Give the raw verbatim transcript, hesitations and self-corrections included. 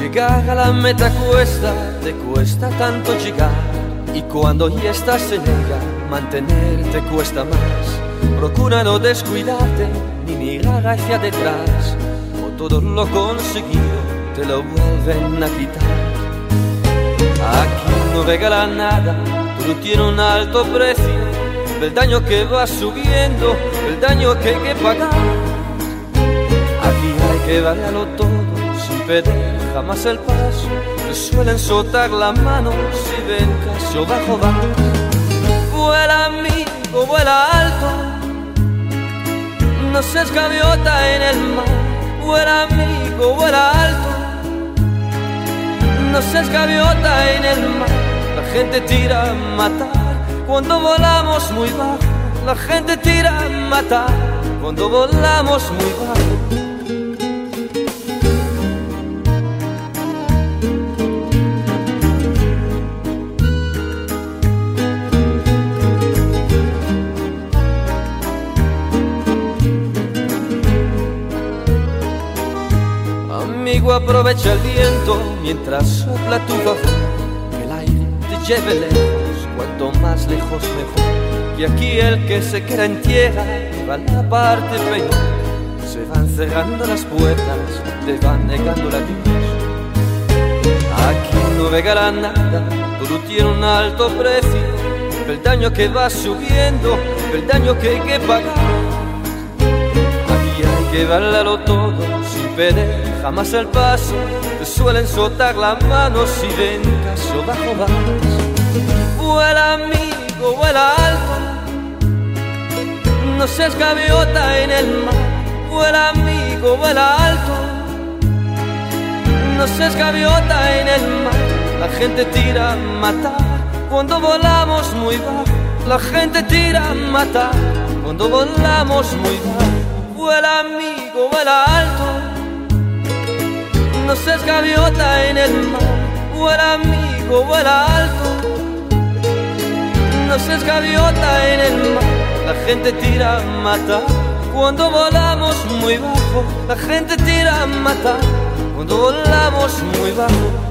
Llegar a la meta cuesta, te cuesta tanto llegar. Y cuando ya estás en ella, mantenerte cuesta más. Procura no descuidarte, ni mirar hacia detrás, o todo lo conseguido te lo vuelven a quitar. Aquí no regala nada, todo tiene un alto precio. El daño que va subiendo, el daño que hay que pagar. Aquí hay que valerlo todo, sin perder jamás el paso. Te suelen soltar la mano si ven caso bajo vas. Vuela amigo, vuela alto, no seas gaviota en el mar. Vuela amigo, vuela alto, no seas gaviota en el mar. La gente tira a matar cuando volamos muy bajo. La gente tira a matar cuando volamos muy bajo. Amigo, aprovecha el viento mientras sopla a tu favor, que el aire te lleve lejos, cuanto más lejos mejor. Y aquí el que se queda en tierra va a la parte peor. Se van cerrando las puertas, te van negando la Dios. Aquí no regala nada, todo tiene un alto precio. El daño que va subiendo, el daño que hay que pagar. Aquí hay que valerlo todo, sin perder jamás el paso. Te suelen soltar la mano si ven caso bajo vas. Vuela amigo, vuela alto, no seas gaviota en el mar. Vuela amigo, vuela alto, no seas gaviota en el mar. La gente tira a matar cuando volamos muy bajo. La gente tira a matar cuando volamos muy bajo. Vuela amigo, vuela alto, no seas gaviota en el mar. Vuela amigo, vuela alto, no seas gaviota en el mar. La gente tira a matar cuando volamos muy bajo. La gente tira a matar cuando volamos muy bajo.